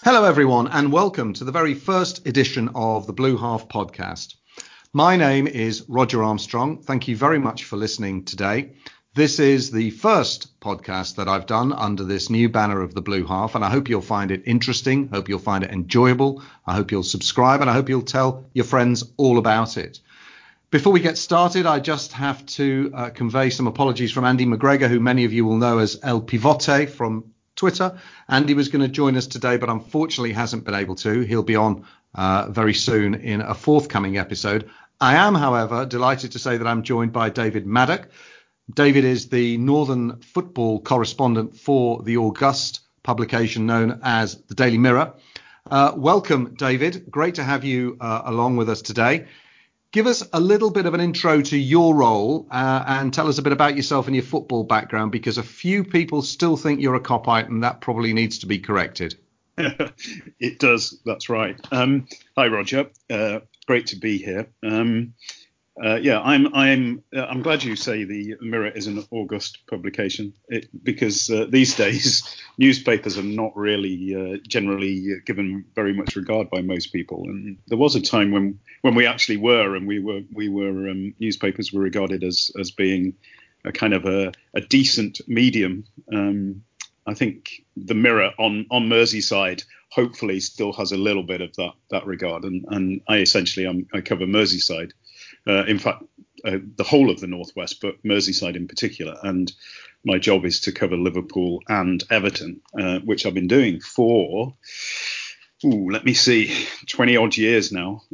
Hello, everyone, and welcome to the very first edition of the Blue Half podcast. My name is Roger Armstrong. Thank you very much for listening today. This is the first podcast that I've done under this new banner of the Blue Half, and I hope you'll find it interesting. Hope you'll find it enjoyable. I hope you'll subscribe, and I hope you'll tell your friends all about it. Before we get started, I just have to convey some apologies from Andy McGregor, who many of you will know as El Pivote from Twitter. Andy was going to join us today, but unfortunately hasn't been able to. He'll be on very soon in a forthcoming episode. I am, however, delighted to say that I'm joined by David Maddock. David is the Northern football correspondent for the August publication known as the Daily Mirror. Welcome, David. Great to have you along with us today. Give us a little bit of an intro to your role and tell us a bit about yourself and your football background, because a few people still think you're a cop-out, and that probably needs to be corrected. It does. That's right. Hi, Roger. Great to be here. I'm glad you say the Mirror is an August publication because these days newspapers are not really generally given very much regard by most people. And there was a time when we actually were, and we were newspapers were regarded as being a kind of a decent medium. I think the Mirror on Merseyside hopefully still has a little bit of that regard. And I cover Merseyside. In fact, the whole of the Northwest, but Merseyside in particular. And my job is to cover Liverpool and Everton, which I've been doing for, 20 odd years now.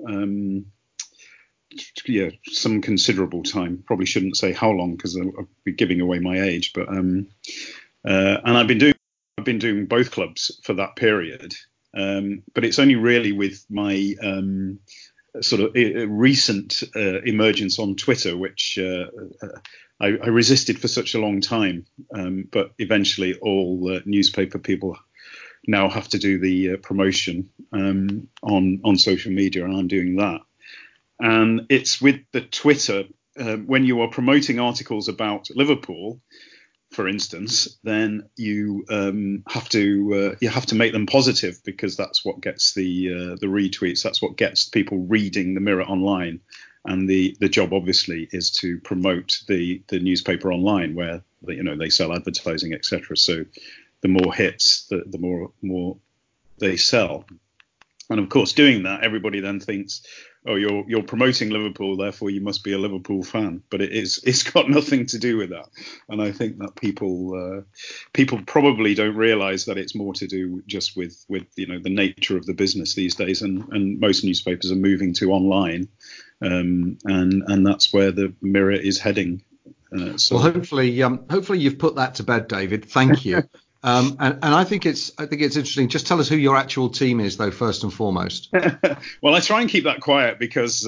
Some considerable time. Probably shouldn't say how long because I'll be giving away my age. But and I've been doing both clubs for that period. But it's only really with my sort of recent emergence on Twitter, which I resisted for such a long time. But eventually all newspaper people now have to do the promotion on social media, and I'm doing that. And it's with the Twitter, when you are promoting articles about Liverpool, for instance, then you have to make them positive, because that's what gets the retweets. That's what gets people reading the Mirror online. And the job obviously is to promote the newspaper online, where they sell advertising, etc. So the more hits, the more they sell. And of course, doing that, everybody then thinks, oh, you're promoting Liverpool, therefore you must be a Liverpool fan. But it's got nothing to do with that. And I think that people probably don't realise that it's more to do just with the nature of the business these days. And most newspapers are moving to online, and that's where the Mirror is heading. Well, hopefully you've put that to bed, David. Thank you. And I think it's interesting. Just tell us who your actual team is, though, first and foremost. Well, I try and keep that quiet because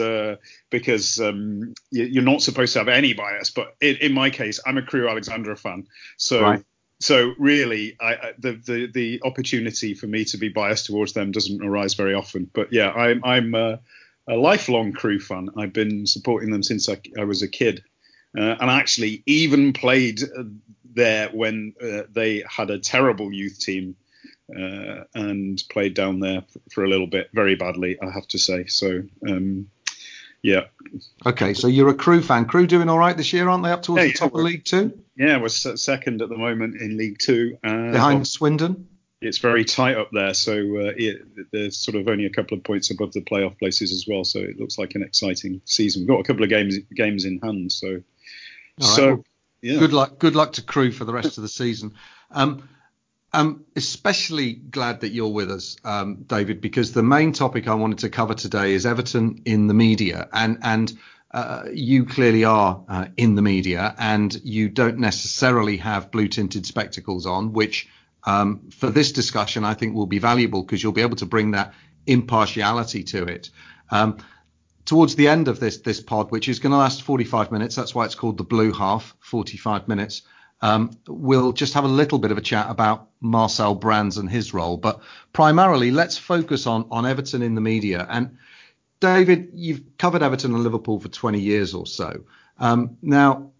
you're not supposed to have any bias. But in my case, I'm a Crewe Alexandra fan. So right. So really, the opportunity for me to be biased towards them doesn't arise very often. But yeah, I'm a lifelong Crewe fan. I've been supporting them since I was a kid. And I actually even played there when they had a terrible youth team, and played down there for a little bit, very badly, I have to say. So, yeah. Okay, so you're a Crewe fan. Crewe doing all right this year, aren't they? Up towards the top of League Two? Yeah, we're second at the moment in League Two. Behind Swindon? It's very tight up there, so there's sort of only a couple of points above the playoff places as well. So it looks like an exciting season. We've got a couple of games in hand, so. All right. Well, yeah. Good luck to Crewe for the rest of the season. I'm especially glad that you're with us, David, because the main topic I wanted to cover today is Everton in the media, and you clearly are in the media, and you don't necessarily have blue-tinted spectacles on, which for this discussion I think will be valuable, because you'll be able to bring that impartiality to it. Towards the end of this pod, which is going to last 45 minutes, that's why it's called the Blue Half, 45 minutes, we'll just have a little bit of a chat about Marcel Brands and his role. But primarily, let's focus on Everton in the media. And David, you've covered Everton and Liverpool for 20 years or so. Now,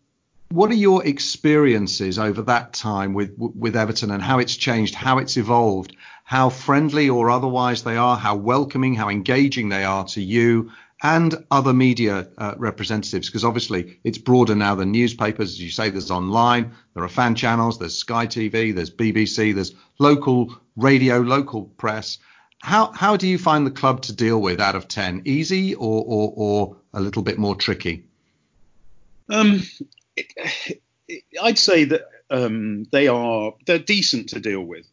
What are your experiences over that time with Everton, and how it's changed, how it's evolved, how friendly or otherwise they are, how welcoming, how engaging they are to you and other media representatives? Because obviously it's broader now than newspapers. As you say, there's online, there are fan channels, there's Sky TV, there's BBC, there's local radio, local press. How do you find the club to deal with out of 10? Easy or a little bit more tricky? I'd say that they're decent to deal with.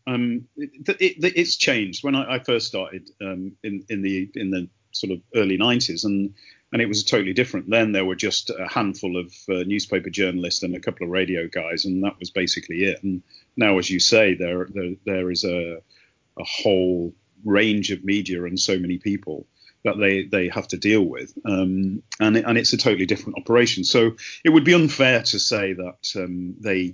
It's changed when I first started in the sort of early 90s, and it was totally different. Then there were just a handful of newspaper journalists and a couple of radio guys, and that was basically it. And now, as you say, there is a whole range of media and so many people that they have to deal with, and it's a totally different operation. So it would be unfair to say that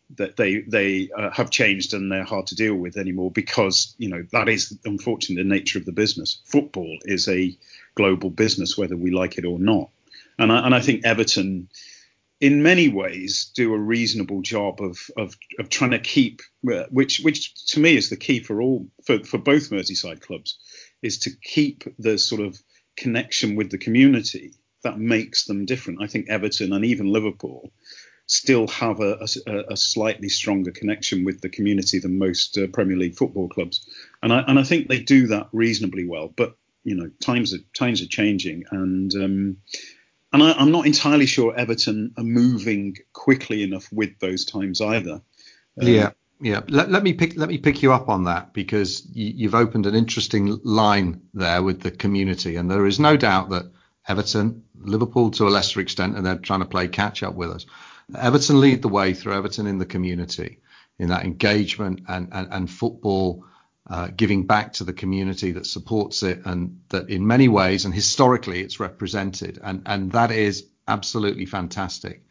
they have changed and they're hard to deal with anymore, because that is unfortunately the nature of the business. Football is a global business, whether we like it or not, and I think Everton, in many ways, do a reasonable job of trying to keep, which to me is the key for both Merseyside clubs, is to keep the sort of connection with the community that makes them different. I think Everton and even Liverpool still have a slightly stronger connection with the community than most Premier League football clubs, and I think they do that reasonably well. But times are changing, and I'm not entirely sure Everton are moving quickly enough with those times either. Yeah. Let me pick you up on that, because you've opened an interesting line there with the community, and there is no doubt that Everton, Liverpool to a lesser extent, and they're trying to play catch up with us. Everton lead the way through Everton in the community, in that engagement and football giving back to the community that supports it, and that in many ways and historically it's represented, and that is absolutely fantastic.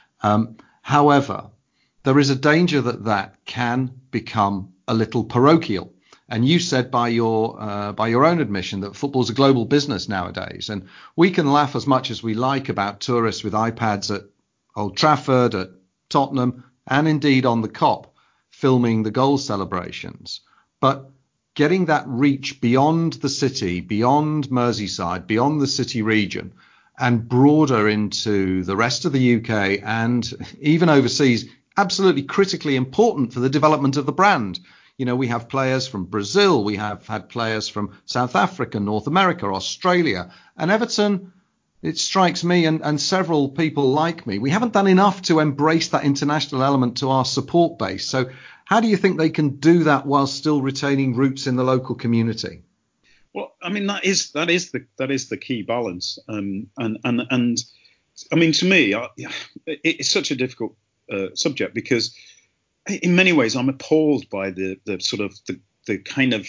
However, there is a danger that can become a little parochial. And you said by your own admission that football's a global business nowadays. And we can laugh as much as we like about tourists with iPads at Old Trafford, at Tottenham, and indeed on the Kop, filming the goal celebrations. But getting that reach beyond the city, beyond Merseyside, beyond the city region, and broader into the rest of the UK and even overseas, absolutely critically important for the development of the brand. We have players from Brazil, we have had players from South Africa, North America, Australia, and Everton, it strikes me and several people like me, we haven't done enough to embrace that international element to our support base. So how do you think they can do that while still retaining roots in the local community? Well, I mean, that is the key balance. And I mean, to me, it's such a difficult subject, because in many ways I'm appalled by the sort of the kind of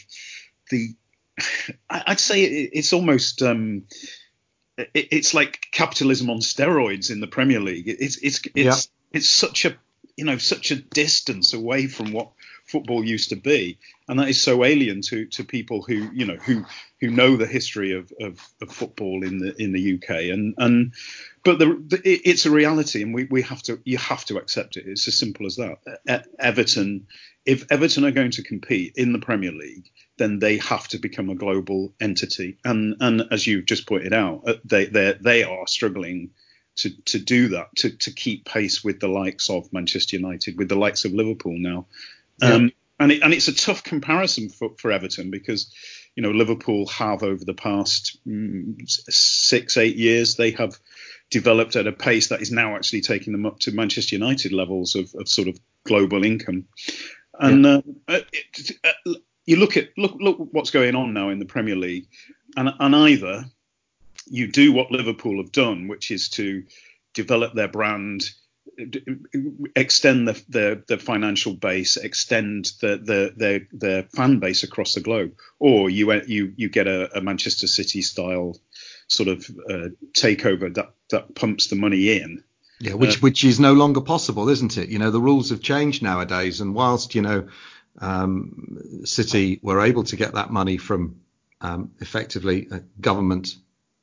I'd say it's almost it's like capitalism on steroids in the Premier League. It's such a distance away from what football used to be, and that is so alien to people who know the history of football in the UK, but it's a reality, and you have to accept it. It's as simple as that. Everton, if Everton are going to compete in the Premier League, then they have to become a global entity, and as you've just pointed out, they are struggling to do that, to keep pace with the likes of Manchester United, with the likes of Liverpool now. And it's a tough comparison for Everton, because Liverpool have, over the past 6-8 years, they have developed at a pace that is now actually taking them up to Manchester United levels of sort of global income. And you look what's going on now in the Premier League, and either you do what Liverpool have done, which is to develop their brand, extend the financial base, extend their fan base across the globe, or you get a Manchester City style sort of takeover that pumps the money in. Yeah, which is no longer possible, isn't it? The rules have changed nowadays, and whilst City were able to get that money from effectively government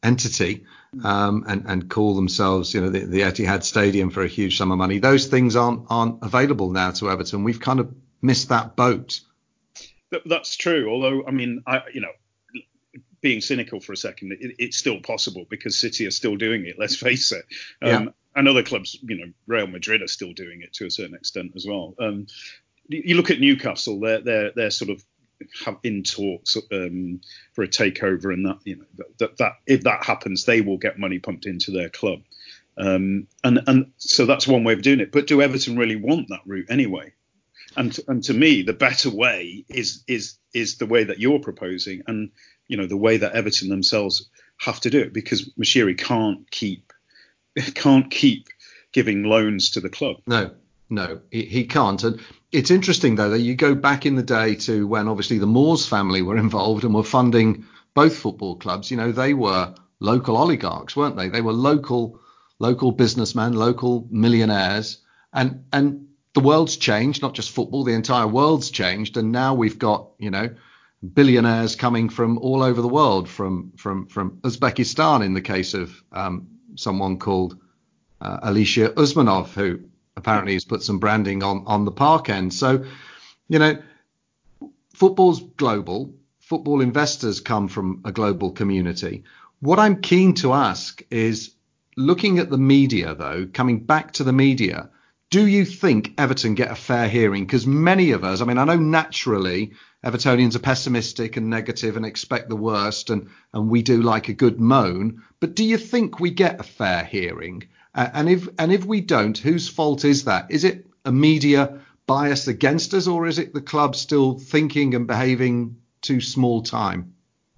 entity and call themselves, the Etihad Stadium for a huge sum of money. Those things aren't available now to Everton. We've kind of missed that boat. That's true. Although, I mean, being cynical for a second, it's still possible because City are still doing it. Let's face it. And other clubs, Real Madrid are still doing it to a certain extent as well. You look at Newcastle; they're sort of in talks for a takeover, and that if that happens, they will get money pumped into their club, and so that's one way of doing it. But do Everton really want that route anyway? And to me, the better way is the way that you're proposing, and the way that Everton themselves have to do it, because Moshiri can't keep giving loans to the club. No, he can't. And it's interesting, though, that you go back in the day to when obviously the Moores family were involved and were funding both football clubs. They were local oligarchs, weren't they? They were local businessmen, local millionaires. And the world's changed, not just football, the entire world's changed. And now we've got, billionaires coming from all over the world, from Uzbekistan in the case of someone called Alicia Usmanov, who apparently has put some branding on the park end. So, football's global. Football investors come from a global community. What I'm keen to ask is, looking at the media, though, coming back to the media, do you think Everton get a fair hearing? Because many of us, I know naturally Evertonians are pessimistic and negative and expect the worst, and we do like a good moan. But do you think we get a fair hearing? And if we don't, whose fault is that? Is it a media bias against us, or is it the club still thinking and behaving too small time?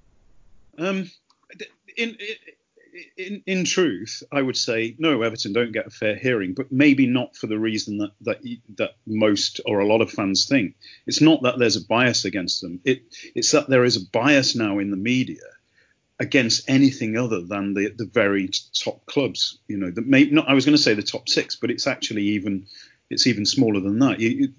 In truth, I would say no, Everton don't get a fair hearing, but maybe not for the reason that most or a lot of fans think. It's not that there's a bias against them. It's that there is a bias now in the media against anything other than the very top clubs. I was going to say the top six, but it's actually even smaller than that.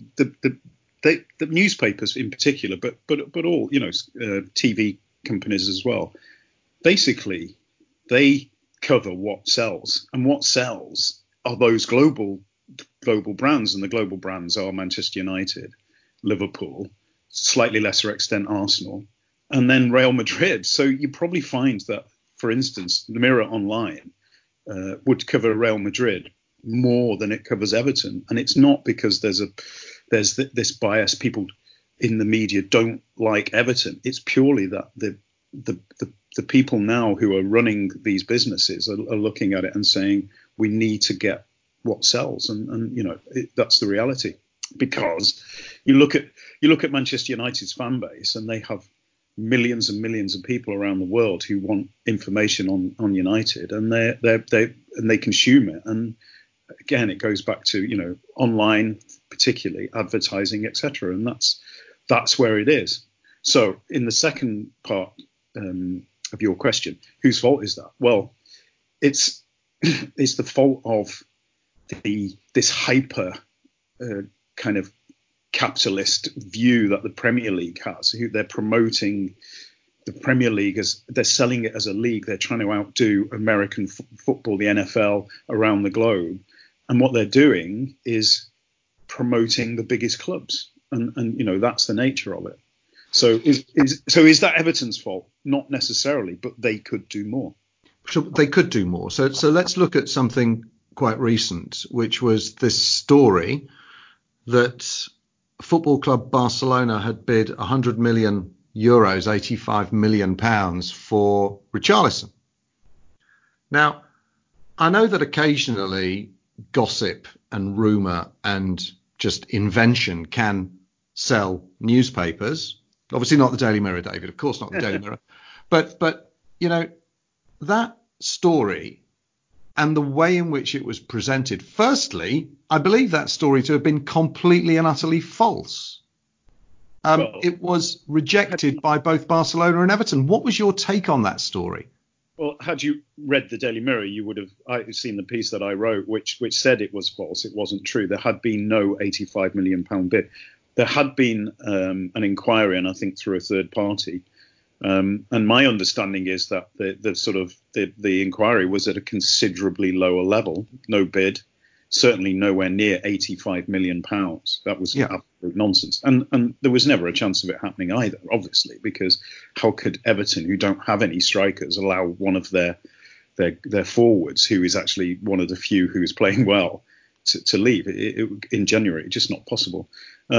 The newspapers in particular, but all TV companies as well. Basically, they cover what sells, and what sells are those global brands, and the global brands are Manchester United, Liverpool, slightly lesser extent Arsenal, and then Real Madrid. So you probably find that, for instance, the Mirror Online would cover Real Madrid more than it covers Everton, and it's not because there's this bias. People in the media don't like Everton. It's purely that the people now who are running these businesses are looking at it and saying we need to get what sells, and that's the reality. Because you look at Manchester United's fan base, and they have millions and millions of people around the world who want information on United, and they consume it. And again, it goes back to online, particularly advertising, etc. And that's where it is. So in the second part of your question, whose fault is that? Well, it's the fault of this hyper kind of capitalist view that the Premier League has. They're promoting the Premier League as they're selling it as a league. They're trying to outdo American football, the NFL, around the globe. And what they're doing is promoting the biggest clubs, and that's the nature of it. So is that Everton's fault? Not necessarily, but they could do more. So they could do more. So let's look at something quite recent, which was this story that Football Club Barcelona had bid 100 million euros, 85 million pounds for Richarlison. Now, I know that occasionally gossip and rumour and just invention can sell newspapers. Obviously not the Daily Mirror, David. Of course not the Daily Mirror. But that story and the way in which it was presented, firstly, I believe that story to have been completely and utterly false. It was rejected by both Barcelona and Everton. What was your take on that story? Well, had you read the Daily Mirror, you would have seen the piece that I wrote, which said it was false. It wasn't true. There had been no £85 million bid. There had been an inquiry, and I think through a third party, And my understanding is that the inquiry was at a considerably lower level, no bid, certainly nowhere near £85 million. That was absolute nonsense. And there was never a chance of it happening either, obviously, because how could Everton, who don't have any strikers, allow one of their forwards, who is actually one of the few who is playing well, to leave in January? It's just not possible.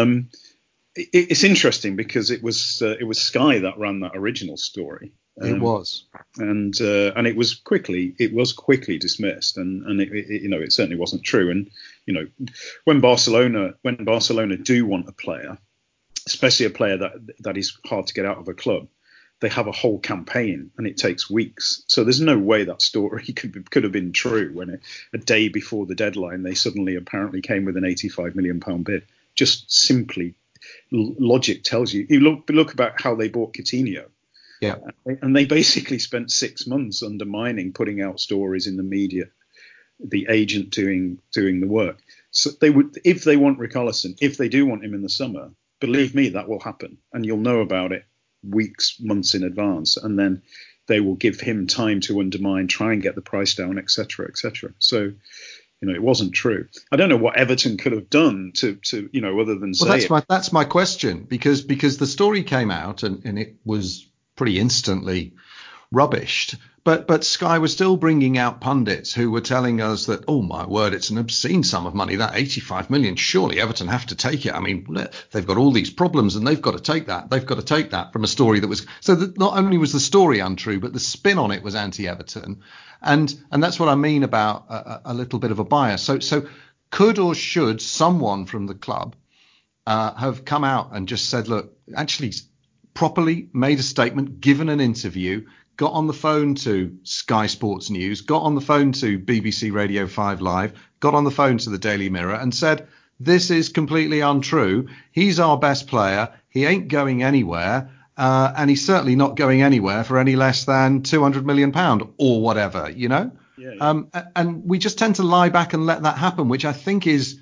It's interesting because it was Sky that ran that original story. It was, and it was quickly dismissed, and it certainly wasn't true. And when Barcelona do want a player, especially a player that is hard to get out of a club, they have a whole campaign and it takes weeks. So there's no way that story could have been true when a day before the deadline they suddenly apparently came with an £85 million bid. Just simply, logic tells you. You look about how they bought Coutinho. Yeah, and they basically spent 6 months undermining, putting out stories in the media, the agent doing the work. So they would, if they want Richarlison, if they do want him in the summer, believe me, that will happen, and you'll know about it weeks, months in advance, and then they will give him time to undermine, try and get the price down, etc., etc. So, it wasn't true. I don't know what Everton could have done to other than say. Well, that's my question, because the story came out and it was pretty instantly rubbished. But Sky was still bringing out pundits who were telling us that, oh my word, it's an obscene sum of money, that 85 million. Surely Everton have to take it. I mean, they've got all these problems and they've got to take that. They've got to take that, from a story that was so that not only was the story untrue, but the spin on it was anti-Everton. And that's what I mean about a little bit of a bias. So could or should someone from the club have come out and just said, look, actually properly made a statement, given an interview, got on the phone to Sky Sports News, got on the phone to BBC Radio 5 Live, got on the phone to the Daily Mirror and said, this is completely untrue. He's our best player. He ain't going anywhere. And he's certainly not going anywhere for any less than £200 million or whatever, Yeah. And we just tend to lie back and let that happen, which I think is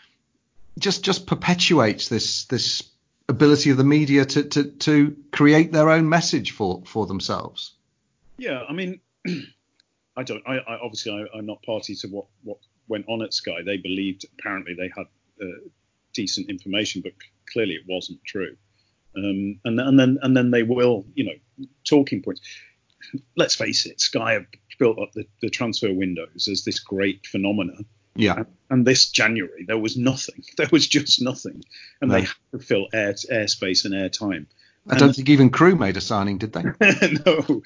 just perpetuates this ability of the media to create their own message for themselves. Yeah, I mean, I obviously I'm not party to what went on at Sky. They believed apparently they had decent information, but clearly it wasn't true. And then they will, talking points. Let's face it, Sky have built up the transfer windows as this great phenomenon. Yeah. And this January there was nothing. There was just nothing, and they had to fill airspace and airtime. I don't think even Crewe made a signing, did they? No,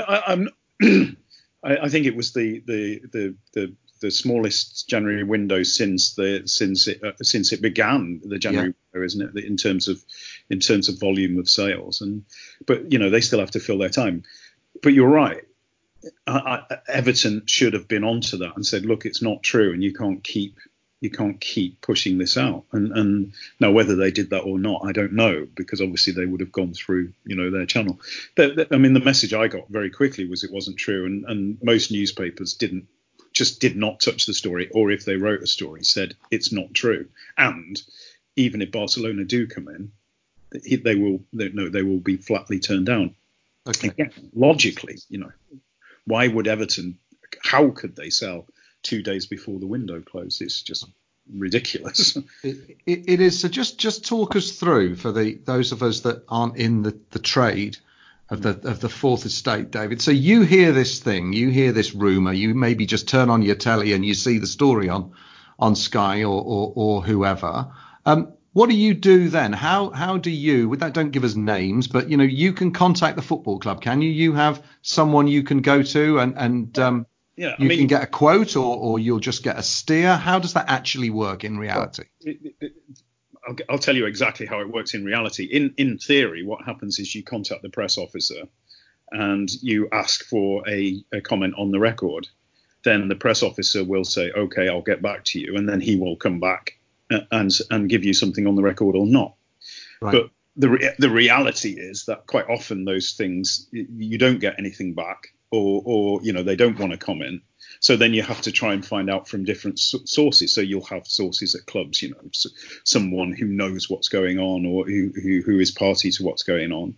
I think it was the smallest January window since it began, the January window, isn't it? In terms of volume of sales, but they still have to fill their time. But you're right. Everton should have been onto that and said, look, it's not true, and you can't keep pushing this out. And now whether they did that or not, I don't know, because obviously they would have gone through their channel. I mean, the message I got very quickly was it wasn't true, and most newspapers did not touch the story, or if they wrote a story, said it's not true. And even if Barcelona do come in, they will be flatly turned down. Okay. Again, logically, why would Everton? How could they sell 2 days before the window closed? It's just ridiculous. It is. So just talk us through for those of us that aren't in the trade of the fourth estate, David. So you hear this thing, you hear this rumor, you maybe just turn on your telly and you see the story on Sky or whoever. What do you do then? How do you, don't give us names, but you can contact the football club, can you? You have someone you can go to and you can get a quote or you'll just get a steer. How does that actually work in reality? I'll tell you exactly how it works in reality. In theory, what happens is you contact the press officer and you ask for a comment on the record. Then the press officer will say, OK, I'll get back to you. And then he will come back and give you something on the record or not. Right. But the reality is that quite often those things, you don't get anything back or they don't want to comment. So then you have to try and find out from different sources. So you'll have sources at clubs, someone who knows what's going on or who is party to what's going on.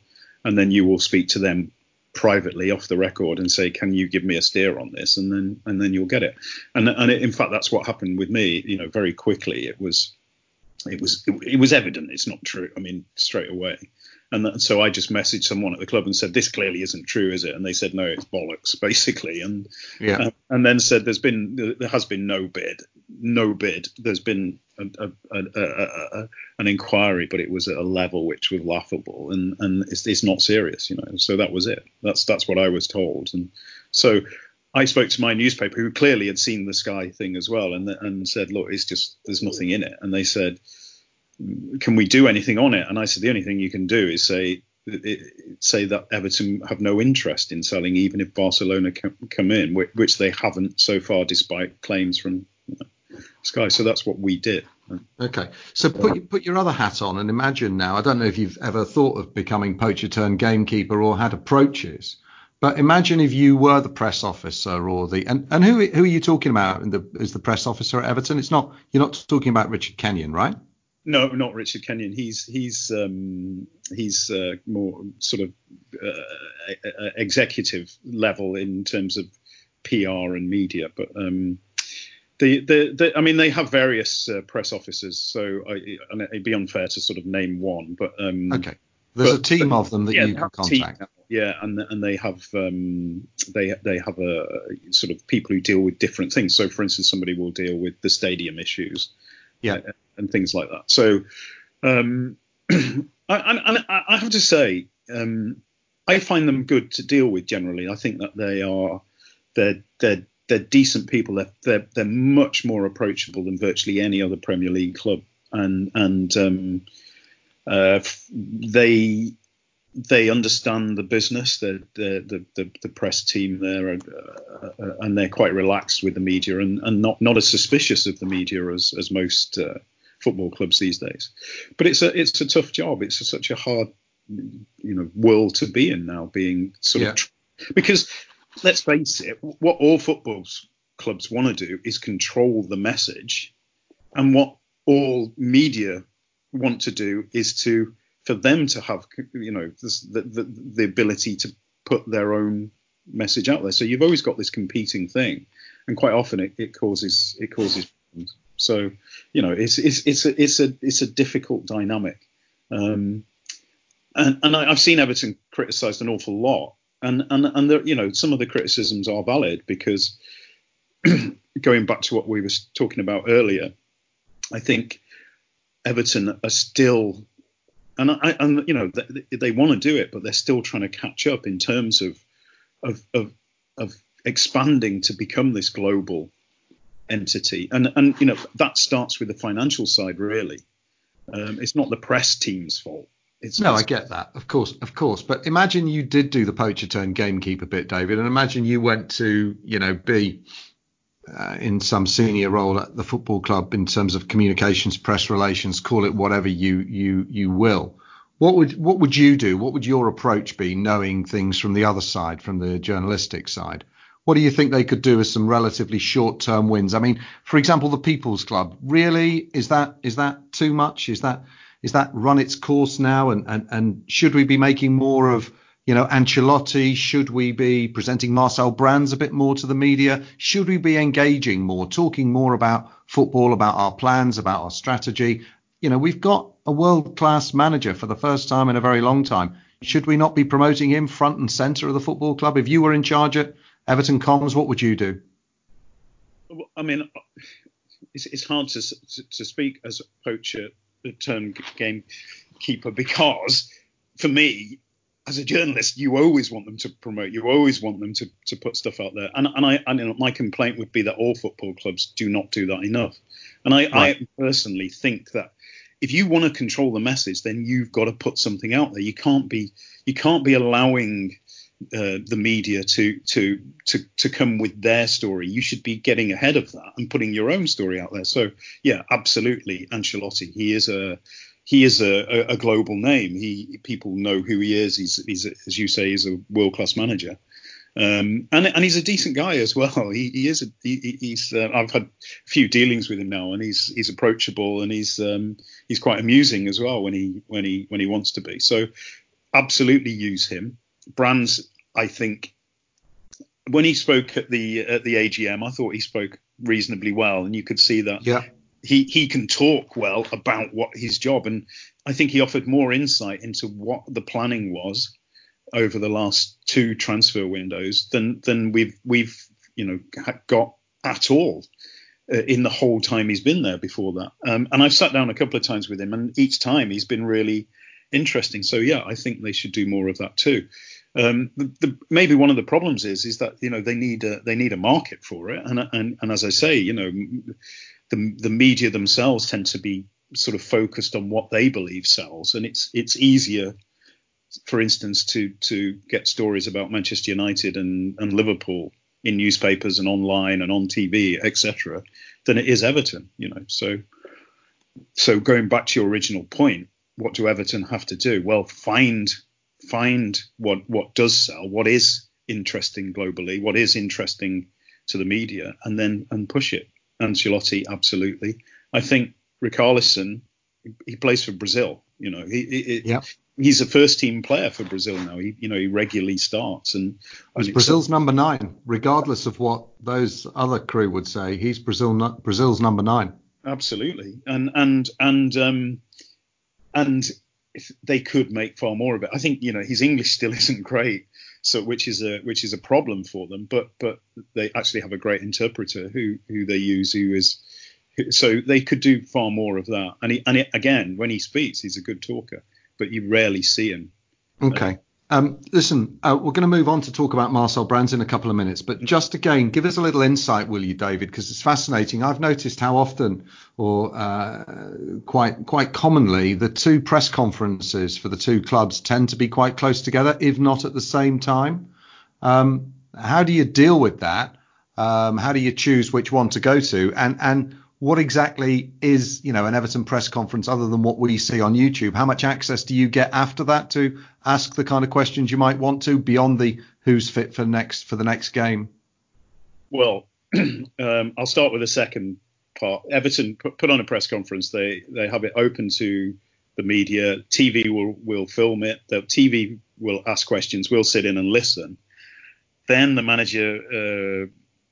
and then you will speak to them privately off the record and say, can you give me a steer on this? And then you'll get it. And in fact, that's what happened with me. Very quickly, it was evident it's not true. I mean, straight away. And so I just messaged someone at the club and said, this clearly isn't true, is it? And they said, no, it's bollocks, basically. And then said, there has been no bid. There's been an inquiry, but it was at a level which was laughable, and it's not serious, So that was it. That's what I was told. And so I spoke to my newspaper, who clearly had seen the Sky thing as well, and said, look, it's just, there's nothing in it. And they said, can we do anything on it? And I said, the only thing you can do is say that Everton have no interest in selling, even if Barcelona come in, which they haven't so far, despite claims from Sky. So that's what we did. Okay, so put your other hat on and imagine now. I don't know if you've ever thought of becoming poacher turned gamekeeper or had approaches, but imagine if you were the press officer or and who are you talking about as the press officer at Everton? You're not talking about Richard Kenyon, right? No, not Richard Kenyon. He's more sort of executive level in terms of PR and media. But they have various press officers. So it'd be unfair to sort of name one. But okay, there's a team of them that you can contact. And they have a sort of people who deal with different things. So, for instance, somebody will deal with the stadium issues. Yeah. And things like that. So I have to say, I find them good to deal with generally. I think that they're decent people. They're much more approachable than virtually any other Premier League club, and they understand the business. The press team there, and they're quite relaxed with the media and not as suspicious of the media as most football clubs these days. But it's a tough job. It's such a hard world to be in now, being sort of because let's face it, what all football clubs want to do is control the message, and what all media want to do is for them to have the ability to put their own message out there. So you've always got this competing thing, and quite often it causes problems. So it's a difficult dynamic, and I've seen Everton criticised an awful lot, and some of the criticisms are valid, because going back to what we were talking about earlier, I think Everton are still, and they want to do it, but they're still trying to catch up in terms of expanding to become this global entity, and that starts with the financial side, really. It's not the press team's fault. I get that, of course, but imagine you did do the poacher turned gamekeeper bit, David, and imagine you went to be in some senior role at the football club in terms of communications, press relations, call it whatever you will. What would you do? What would your approach be, knowing things from the other side, from the journalistic side? What do you think they could do as some relatively short-term wins? I mean, for example, the People's Club. Really, is that too much? Is that run its course now? And should we be making more of Ancelotti? Should we be presenting Marcel Brands a bit more to the media? Should we be engaging more, talking more about football, about our plans, about our strategy? We've got a world-class manager for the first time in a very long time. Should we not be promoting him front and centre of the football club? If you were in charge at Everton Comms, what would you do? I mean, it's hard to speak as a poacher turned gamekeeper, because for me, as a journalist, you always want them to promote. You always want them to put stuff out there. And my complaint would be that all football clubs do not do that enough. And I personally think that if you want to control the message, then you've got to put something out there. You can't be allowing the media to come with their story. You should be getting ahead of that and putting your own story out there. So yeah, absolutely, Ancelotti. He is a global name. People know who he is. He's as you say, he's a world-class manager, and he's a decent guy as well. He's I've had a few dealings with him now, and he's approachable, and he's quite amusing as well when he wants to be. So absolutely use him. Brands, I think, when he spoke at the AGM, I thought he spoke reasonably well, and you could see that he can talk well about what his job, and I think he offered more insight into what the planning was over the last 2 transfer windows than we've got at all in the whole time he's been there before that. And I've sat down a couple of times with him, and each time he's been really interesting. So yeah, I think they should do more of that too. Maybe one of the problems is that they need a market for it, and as I say, the media themselves tend to be sort of focused on what they believe sells, and it's easier, for instance, to get stories about Manchester United and Liverpool in newspapers and online and on TV, etc., than it is Everton. So going back to your original point, what do Everton have to do? Well, find what does sell, what is interesting globally, what is interesting to the media, and push it. Ancelotti, absolutely. I think Richarlison, he plays for Brazil. He's a first team player for Brazil now. He regularly starts, and Brazil's number 9, regardless of what those other crew would say. He's Brazil's number 9. Absolutely, and if they could make far more of it. I think his English still isn't great, so which is a problem for them. But they actually have a great interpreter who they use, so they could do far more of that. And again, when he speaks, he's a good talker, but you rarely see him. Okay. Listen, we're going to move on to talk about Marcel Brands in a couple of minutes, but just again, give us a little insight, will you, David? Because it's fascinating. I've noticed how often, or quite commonly, the 2 press conferences for the 2 clubs tend to be quite close together, if not at the same time. How do you deal with that? How do you choose which one to go to? And what exactly is, an Everton press conference other than what we see on YouTube? How much access do you get after that to ask the kind of questions you might want to beyond the who's fit for the next game? Well, I'll start with the second part. Everton put on a press conference. They have it open to the media. TV will film it. The TV will ask questions. We'll sit in and listen. Then the manager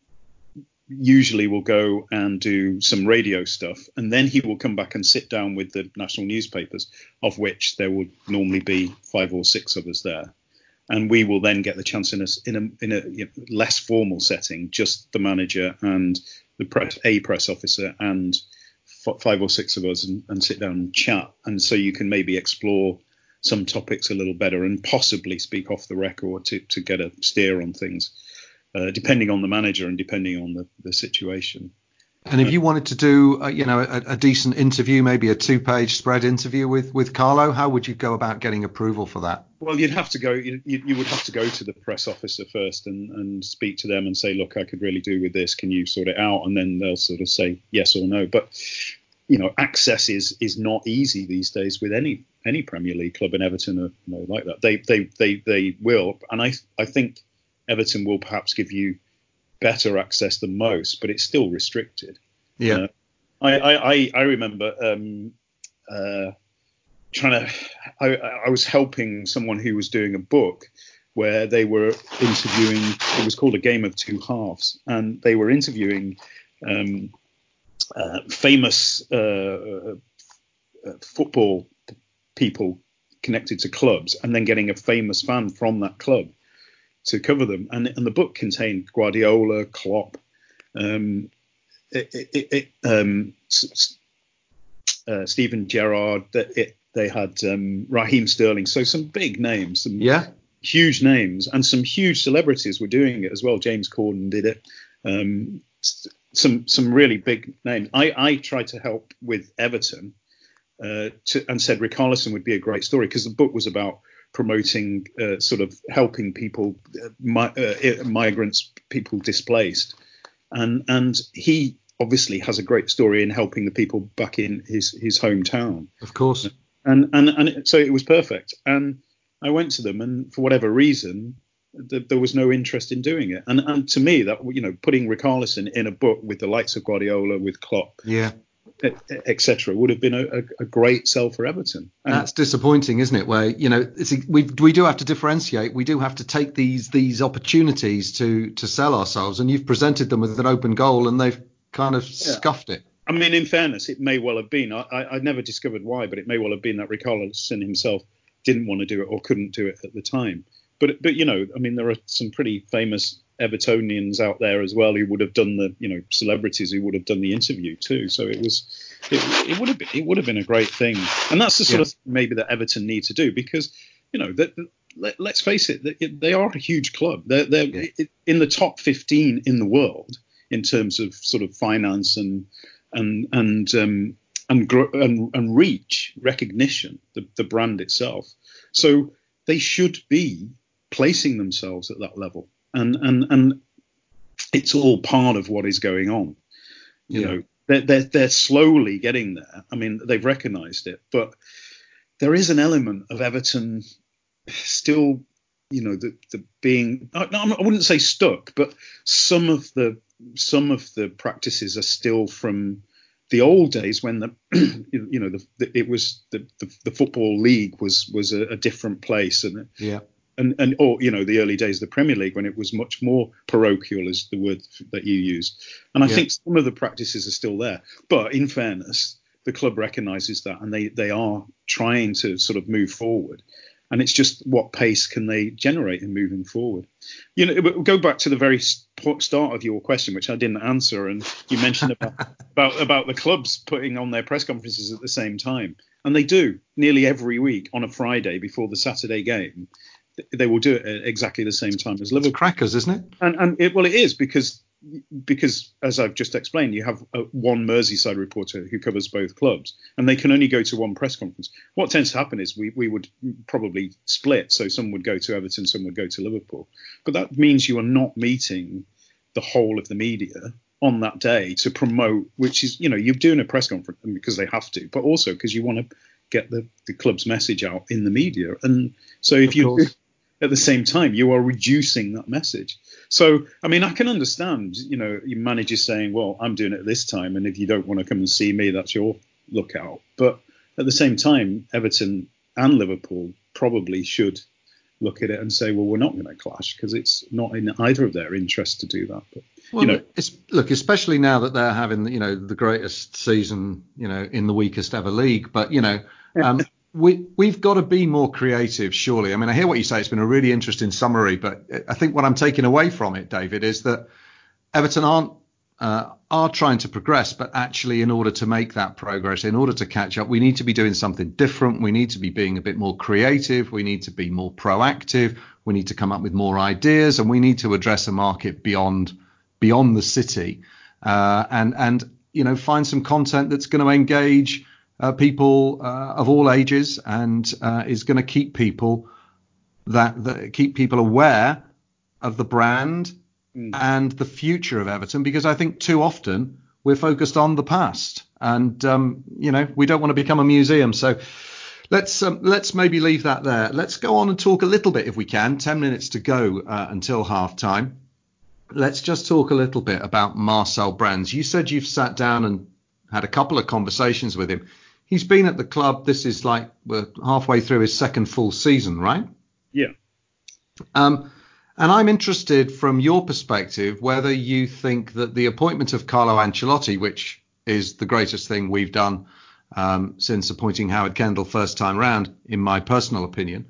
usually will go and do some radio stuff, and then he will come back and sit down with the national newspapers, of which there would normally be 5 or 6 of us there, and we will then get the chance in a less formal setting, just the manager and the press officer and 5 or 6 of us, and sit down and chat, and so you can maybe explore some topics a little better and possibly speak off the record to get a steer on things. Depending on the manager and depending on the situation. And if you wanted to do, a decent interview, maybe a 2-page spread interview with Carlo, how would you go about getting approval for that? Well, you'd have to go. You would have to go to the press officer first and speak to them and say, look, I could really do with this. Can you sort it out? And then they'll sort of say yes or no. But access is not easy these days with any Premier League club, and Everton are like that. They will, and I think Everton will perhaps give you better access than most, but it's still restricted. Yeah. I remember I was helping someone who was doing a book where they were interviewing, it was called A Game of Two Halves, and they were interviewing famous football people connected to clubs, and then getting a famous fan from that club to cover them, and the book contained Guardiola, Klopp, Steven Gerrard. They had Raheem Sterling, so some big names, some huge names, and some huge celebrities were doing it as well. James Corden did it. Some really big names. I tried to help with Everton and said Richarlison would be a great story, because the book was about promoting sort of helping people, migrants, people displaced, and he obviously has a great story in helping the people back in his hometown. Of course. And so it was perfect. And I went to them, and for whatever reason, there was no interest in doing it. And to me, that putting Richarlison in a book with the likes of Guardiola, with Klopp, etc., would have been a great sell for Everton. And that's disappointing, isn't it? Where, we do have to differentiate. We do have to take these opportunities to sell ourselves. And you've presented them with an open goal, and they've kind of scuffed it. I mean, in fairness, it may well have been. I never discovered why, but it may well have been that Richarlison himself didn't want to do it or couldn't do it at the time. But I mean, there are some pretty famous Evertonians out there as well who would have done the, celebrities who would have done the interview too. So it would have been a great thing. And that's the sort of maybe that Everton need to do, because, let's face it, they are a huge club. They're in the top 15 in the world in terms of sort of finance and reach, recognition, the brand itself. So they should be placing themselves at that level, and it's all part of what is going on. They're slowly getting there. I mean, they've recognised it, but there is an element of Everton still, the being, I wouldn't say stuck, but some of the practices are still from the old days when the football league was a different place, and the early days of the Premier League when it was much more parochial, is the word that you used. And I think some of the practices are still there, but in fairness, the club recognises that, and they are trying to sort of move forward. And it's just what pace can they generate in moving forward? Go back to the very start of your question, which I didn't answer, and you mentioned about the clubs putting on their press conferences at the same time, and they do nearly every week on a Friday before the Saturday game. They will do it at exactly the same time as Liverpool. It's crackers, isn't it? And it is because, as I've just explained, you have one Merseyside reporter who covers both clubs, and they can only go to one press conference. What tends to happen is we would probably split, so some would go to Everton, some would go to Liverpool. But that means you are not meeting the whole of the media on that day to promote, which is, you're doing a press conference because they have to, but also because you want to get the club's message out in the media. And so if you do at the same time, you are reducing that message. So, I mean, I can understand, your manager saying, well, I'm doing it at this time, and if you don't want to come and see me, that's your lookout. But at the same time, Everton and Liverpool probably should look at it and say, well, we're not going to clash, because it's not in either of their interests to do that. But, especially now that they're having, the greatest season, in the weakest ever league. But, we've got to be more creative, surely. I mean, I hear what you say. It's been a really interesting summary, but I think what I'm taking away from it, David, is that Everton are trying to progress, but actually in order to make that progress, in order to catch up, we need to be doing something different. We need to be being a bit more creative. We need to be more proactive. We need to come up with more ideas, and we need to address a market beyond the city, and find some content that's going to engage people of all ages, and is going to keep people aware of the brand and the future of Everton, because I think too often we're focused on the past, and we don't want to become a museum. So let's maybe leave that there. Let's go on and talk a little bit, if we can. 10 minutes to go until half time. Let's just talk a little bit about Marcel Brands. You said you've sat down and had a couple of conversations with him. He's been at the club. This is like we're halfway through his second full season, right? Yeah. And I'm interested from your perspective whether you think that the appointment of Carlo Ancelotti, which is the greatest thing we've done since appointing Howard Kendall first time round, in my personal opinion,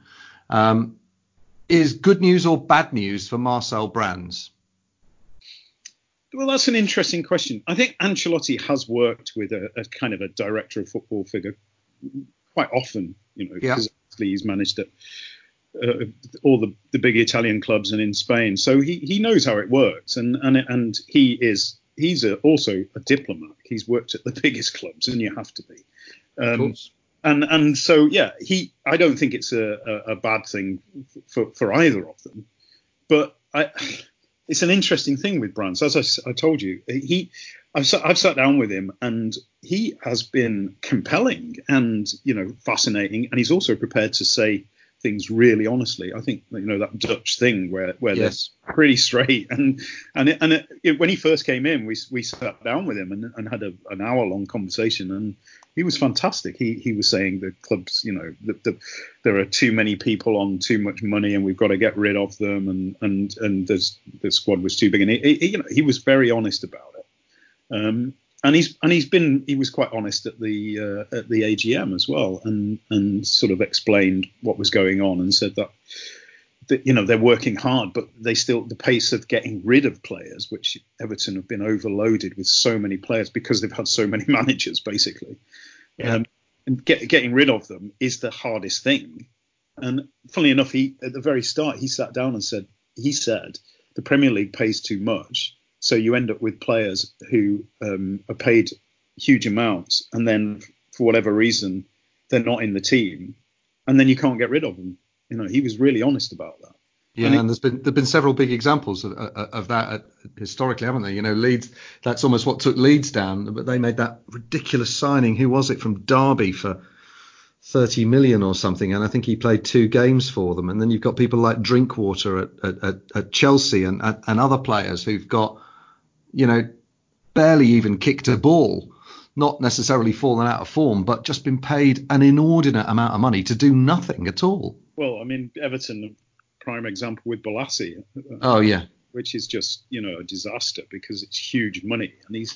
is good news or bad news for Marcel Brands? Well, that's an interesting question. I think Ancelotti has worked with a kind of a director of football figure quite often, because he's managed all the big Italian clubs and in Spain. So he knows how it works, and he's also a diplomat. He's worked at the biggest clubs, and you have to be. And so, I don't think it's a bad thing for either of them. But it's an interesting thing with Brands. As I told you, I've sat down with him, and he has been compelling and fascinating, and he's also prepared to say things really honestly. I think that Dutch thing where Yes. they're pretty straight, and when he first came in, we sat down with him and had an hour long conversation, and he was fantastic. He was saying the clubs, there are too many people on too much money, and we've got to get rid of them, and the squad was too big, and he was very honest about it. And he was quite honest at the AGM as well, and sort of explained what was going on, and said that they're working hard, but the pace of getting rid of players, which Everton have been overloaded with so many players because they've had so many managers basically, and getting rid of them is the hardest thing. And funnily enough, at the very start he sat down and said the Premier League pays too much. So you end up with players who are paid huge amounts, and then for whatever reason they're not in the team, and then you can't get rid of them. He was really honest about that. Yeah, and there've been several big examples of that historically, haven't they? Leeds. That's almost what took Leeds down, but they made that ridiculous signing. Who was it from Derby for 30 million or something? And I think he played 2 games for them. And then you've got people like Drinkwater at Chelsea and other players who've got, barely even kicked a ball, not necessarily fallen out of form, but just been paid an inordinate amount of money to do nothing at all. Well, I mean, Everton, prime example with Bolasie. Oh, yeah. Which is just, a disaster because it's huge money. And he's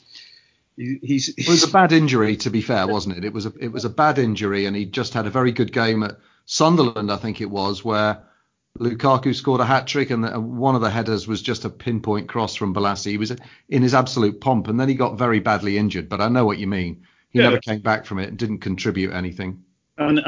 It was a bad injury, to be fair, wasn't it? It was a bad injury, and he just had a very good game at Sunderland, I think it was, where Lukaku scored a hat-trick, and one of the headers was just a pinpoint cross from Bolasie. He was in his absolute pomp, and then he got very badly injured. But I know what you mean. He never came back from it and didn't contribute anything. And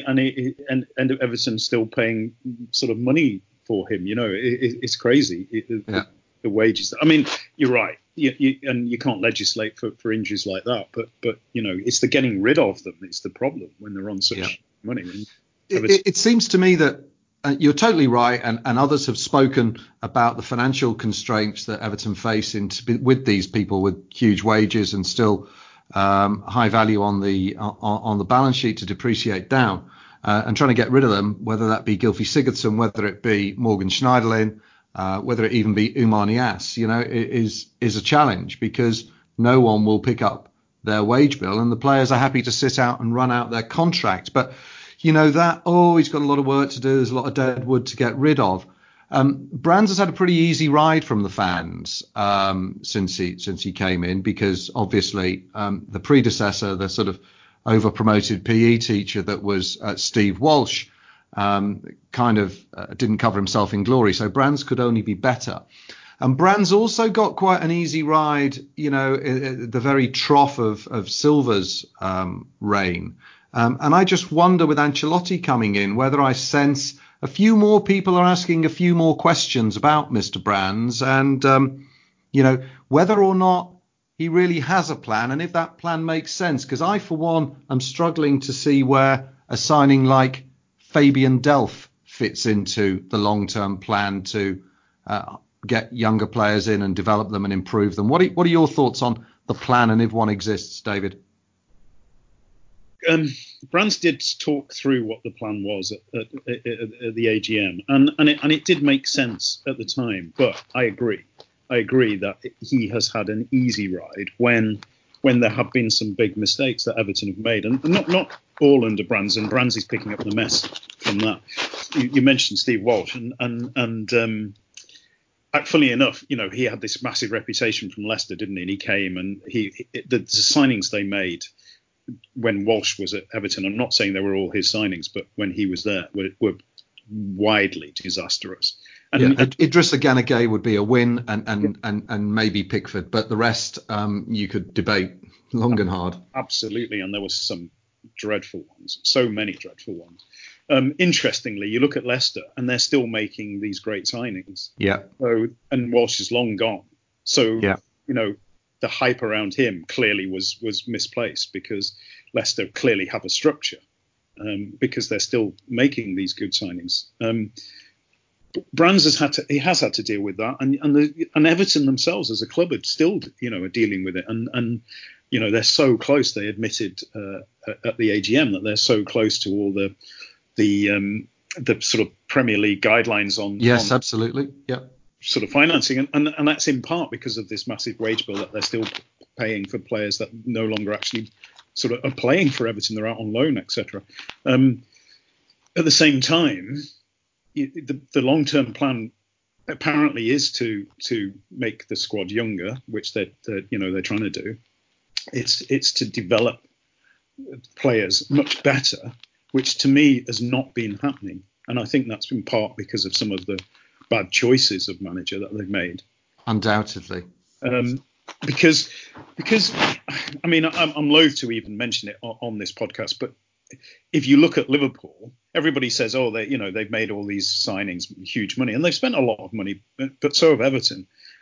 Everton still paying sort of money for him. It's crazy. The wages. I mean, you're right. And you can't legislate for injuries like that. But it's the getting rid of them. It's the problem when they're on such money. It seems to me that you're totally right, and others have spoken about the financial constraints that Everton face with these people with huge wages and still high value on the balance sheet to depreciate down, and trying to get rid of them, whether that be Gylfi Sigurdsson, whether it be Morgan Schneiderlin, whether it even be Oumar Niasse, is a challenge, because no one will pick up their wage bill, and the players are happy to sit out and run out their contract. But he's got a lot of work to do. There's a lot of dead wood to get rid of. Brands has had a pretty easy ride from the fans since he came in, because obviously the predecessor, the sort of over-promoted PE teacher that was Steve Walsh, kind of didn't cover himself in glory. So Brands could only be better. And Brands also got quite an easy ride, at the very trough of Silva's reign. And I just wonder, with Ancelotti coming in, whether I sense a few more people are asking a few more questions about Mr. Brands, and, whether or not he really has a plan, and if that plan makes sense. Because I, for one, am struggling to see where a signing like Fabian Delph fits into the long-term plan to get younger players in and develop them and improve them. What are your thoughts on the plan, and if one exists, David? Brands did talk through what the plan was at the AGM, and it did make sense at the time. But I agree that he has had an easy ride when there have been some big mistakes that Everton have made, and not all under Brands. And Brands is picking up the mess from that. You mentioned Steve Walsh, and funnily enough, he had this massive reputation from Leicester, didn't he? And he came, and the signings they made when Walsh was at Everton, I'm not saying they were all his signings, but when he was there, were widely disastrous. And Idrissa Gana Gueye would be a win, and maybe Pickford, but the rest you could debate long and hard. Absolutely, and there were some dreadful ones, so many dreadful ones. Interestingly, you look at Leicester, and they're still making these great signings. Yeah. So, and Walsh is long gone. So, the hype around him clearly was misplaced, because Leicester clearly have a structure, because they're still making these good signings. Brands has had to deal with that, and Everton themselves as a club are still are dealing with it, and they're so close. They admitted at the AGM that they're so close to all the the sort of Premier League guidelines on Yes, absolutely. Yeah. Sort of financing, and that's in part because of this massive wage bill that they're still paying for players that no longer actually sort of are playing for Everton. They're out on loan, etc. At the same time, the long-term plan apparently is to make the squad younger, which they're trying to do. It's to develop players much better, which to me has not been happening, and I think that's in part because of some of the bad choices of manager that they've made. Undoubtedly. Because I mean, I'm loath to even mention it on this podcast, but if you look at Liverpool, everybody says, oh, they've made all these signings, huge money, and they've spent a lot of money, but so have Everton,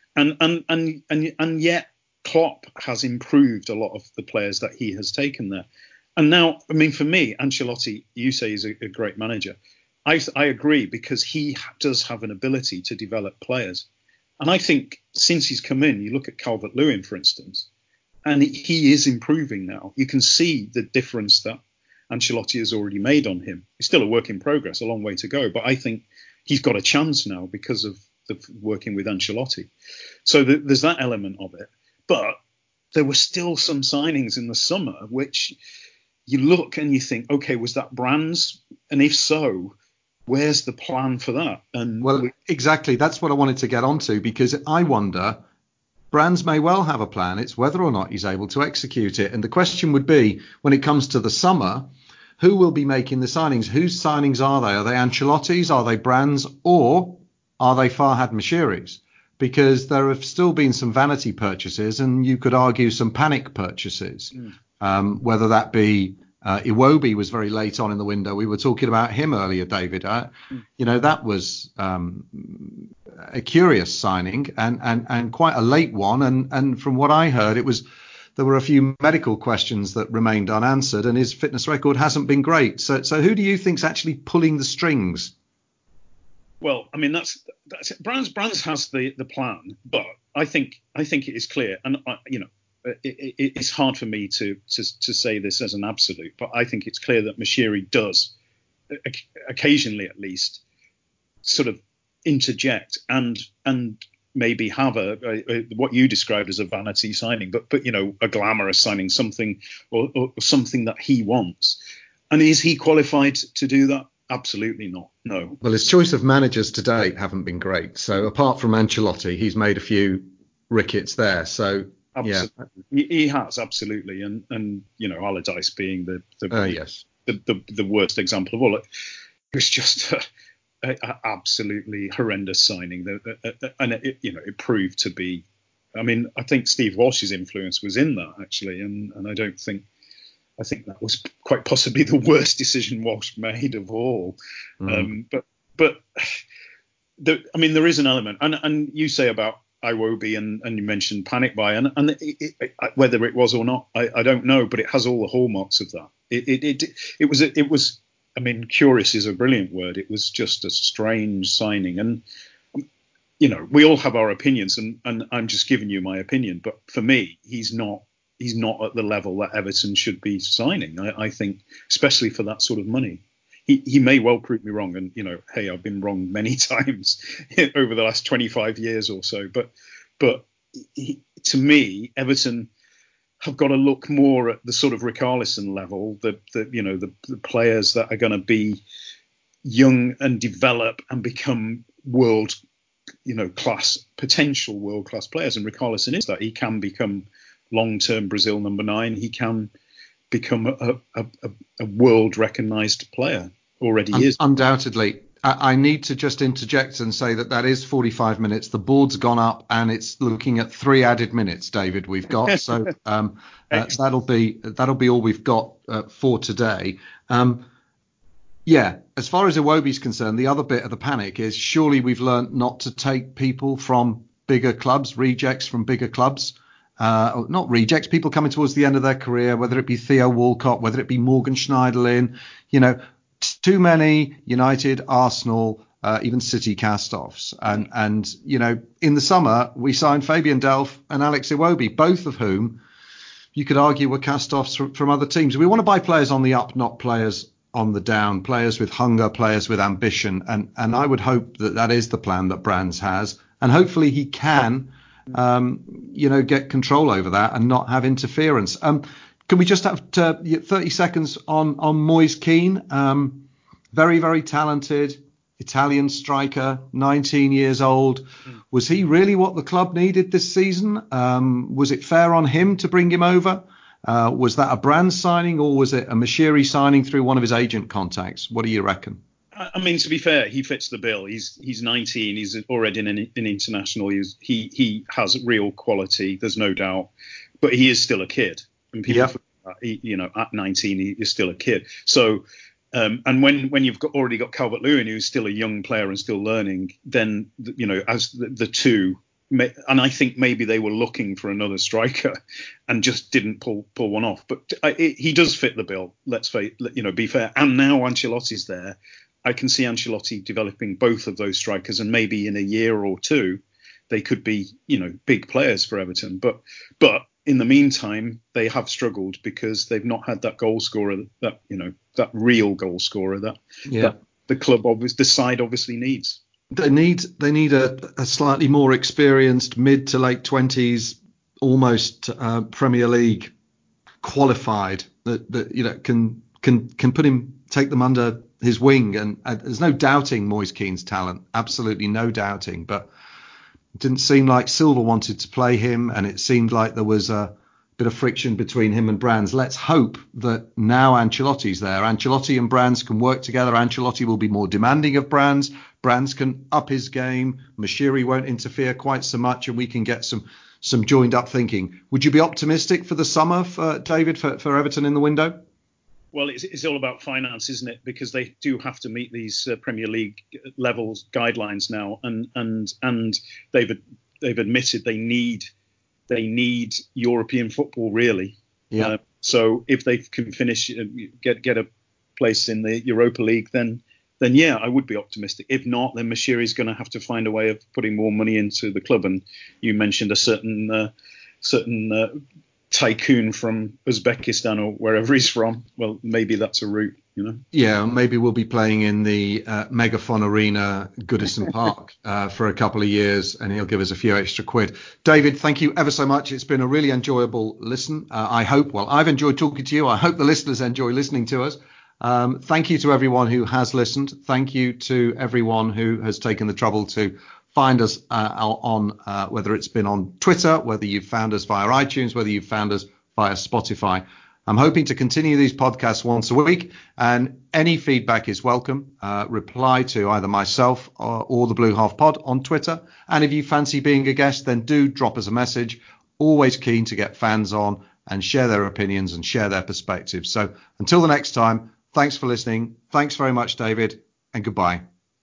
and yet Klopp has improved a lot of the players that he has taken there. And now, I mean, for me, Ancelotti, you say is a great manager. I agree, because he does have an ability to develop players. And I think since he's come in, you look at Calvert-Lewin, for instance, and he is improving now. You can see the difference that Ancelotti has already made on him. It's still a work in progress, a long way to go, but I think he's got a chance now because of the working with Ancelotti. So there's that element of it. But there were still some signings in the summer which you look and you think, okay, was that Brands? And if so, where's the plan for that? And exactly. That's what I wanted to get onto, because I wonder, Brands may well have a plan. It's whether or not he's able to execute it. And the question would be, when it comes to the summer, who will be making the signings? Whose signings are they? Are they Ancelotti's? Are they Brands? Or are they Farhad Moshiri's? Because there have still been some vanity purchases, and you could argue some panic purchases, whether that be Iwobi was very late on in the window. We were talking about him earlier, David. That was a curious signing and quite a late one. And from what I heard, there were a few medical questions that remained unanswered, and his fitness record hasn't been great. So who do you think's actually pulling the strings? Well, I mean, that's Brands has the plan, but I think it is clear, and it's hard for me to say this as an absolute, but I think it's clear that Moshiri does occasionally, at least, sort of interject and maybe have a what you described as a vanity signing, but a glamorous signing, something or something that he wants. And is he qualified to do that? Absolutely not. No. Well, his choice of managers to date haven't been great. So apart from Ancelotti, he's made a few rickets there. So absolutely. Yeah, he has, absolutely. And Allardyce being the worst example of all. It was just a absolutely horrendous signing, and it proved to be. I mean, I think Steve Walsh's influence was in that, actually, and I think that was quite possibly the worst decision Walsh made of all. But there is an element, and you say about Iwobi, and you mentioned panic buy, and whether it was or not, I don't know, but it has all the hallmarks of that. It was. I mean, curious is a brilliant word. It was just a strange signing, and we all have our opinions, and I'm just giving you my opinion. But for me, he's not at the level that Everton should be signing. I think, especially for that sort of money. He may well prove me wrong, and hey, I've been wrong many times over the last 25 years or so. But to me, Everton have got to look more at the sort of Richarlison level, the players that are going to be young and develop and become potential world class players. And Richarlison is that. He can become long-term Brazil number 9. He can become a world recognised player. Already is. Undoubtedly. I need to just interject and say that is 45 minutes. The board's gone up and it's looking at 3 added minutes, David, we've got. So that'll be all we've got for today. As far as Iwobi's concerned, the other bit of the panic is surely we've learnt not to take people from bigger clubs, rejects from bigger clubs. Not rejects, people coming towards the end of their career, whether it be Theo Walcott, whether it be Morgan Schneiderlin, too many United, Arsenal, even City cast-offs. And in the summer, we signed Fabian Delph and Alex Iwobi, both of whom you could argue were cast-offs from other teams. We want to buy players on the up, not players on the down, players with hunger, players with ambition. And I would hope that that is the plan that Brands has. And hopefully he can, get control over that and not have interference. Can we just have 30 seconds on Moise Kean? Very, very talented Italian striker, 19 years old. Was he really what the club needed this season? Was it fair on him to bring him over? Was that a brand signing, or was it a Moshiri signing through one of his agent contacts? What do you reckon? I mean, to be fair, he fits the bill. He's 19. He's already an international. He has real quality. There's no doubt. But he is still a kid. And people, at 19, he is still a kid. So, and when you've already got Calvert-Lewin, who's still a young player and still learning, then, as the two, and I think maybe they were looking for another striker and just didn't pull one off. But he does fit the bill. Let's be fair. And now Ancelotti's there. I can see Ancelotti developing both of those strikers, and maybe in a year or two, they could be, big players for Everton. But in the meantime, they have struggled because they've not had that goal scorer, that real goal scorer that the club, the side obviously needs. They need a slightly more experienced mid to late 20s, almost Premier League qualified that can put him, take them under his wing. And there's no doubting Moise Kean's talent, absolutely no doubting. But it didn't seem like Silva wanted to play him, and it seemed like there was a bit of friction between him and Brands. Let's hope that now Ancelotti's there, Ancelotti and Brands can work together. Ancelotti will be more demanding of Brands. Brands can up his game. Moshiri won't interfere quite so much, and we can get some joined up thinking. Would you be optimistic for the summer, for David, for Everton in the window? Well, it's all about finance, isn't it? Because they do have to meet these Premier League levels guidelines now, and they've admitted they need European football, really. Yeah. So if they can finish, get a place in the Europa League, then yeah, I would be optimistic. If not, then Moshiri's going to have to find a way of putting more money into the club. And you mentioned a certain tycoon from Uzbekistan or wherever he's from. Well, maybe that's a route, Yeah, maybe we'll be playing in the Megaphone Arena, Goodison Park, for a couple of years, and he'll give us a few extra quid. David, thank you ever so much. It's been a really enjoyable listen. I've enjoyed talking to you. I hope the listeners enjoy listening to us. Thank you to everyone who has listened. Thank you to everyone who has taken the trouble to find us on whether it's been on Twitter, whether you've found us via iTunes, whether you've found us via Spotify. I'm hoping to continue these podcasts once a week, and any feedback is welcome. Reply to either myself or the Blue Half Pod on Twitter. And if you fancy being a guest, then do drop us a message. Always keen to get fans on and share their opinions and share their perspectives. So until the next time, thanks for listening. Thanks very much, David, and goodbye.